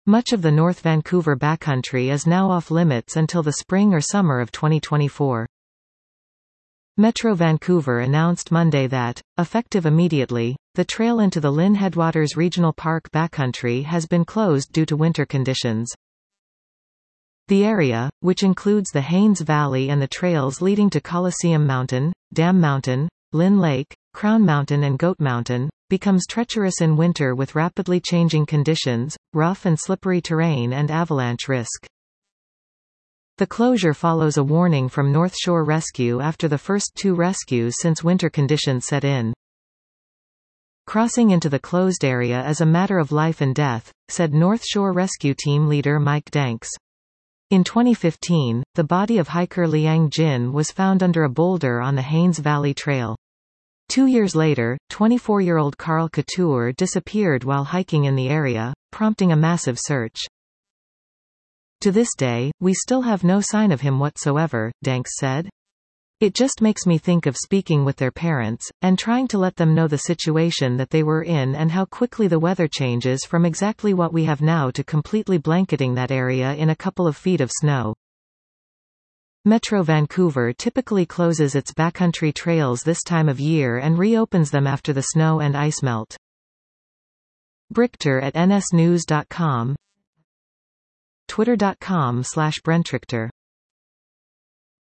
Much of the North Vancouver backcountry is now off-limits until the spring or summer of 2024. Metro Vancouver announced Monday that, effective immediately, the trail into the Lynn Headwaters Regional Park backcountry has been closed due to winter conditions. The area, which includes the Haynes Valley and the trails leading to Coliseum Mountain, Dam Mountain, Lynn Lake, Crown Mountain and Goat Mountain, becomes treacherous in winter with rapidly changing conditions, rough and slippery terrain and avalanche risk. The closure follows a warning from North Shore Rescue after the first 2 rescues since winter conditions set in. "Crossing into the closed area is a matter of life and death," said North Shore Rescue Team leader Mike Danks. In 2015, the body of hiker Liang Jin was found under a boulder on the Haynes Valley Trail. 2 years later, 24-year-old Carl Couture disappeared while hiking in the area, prompting a massive search. "To this day, we still have no sign of him whatsoever," Danks said. "It just makes me think of speaking with their parents, and trying to let them know the situation that they were in and how quickly the weather changes from exactly what we have now to completely blanketing that area in a couple of feet of snow." Metro Vancouver typically closes its backcountry trails this time of year and reopens them after the snow and ice melt. Brichter at nsnews.com, twitter.com/BrentRichter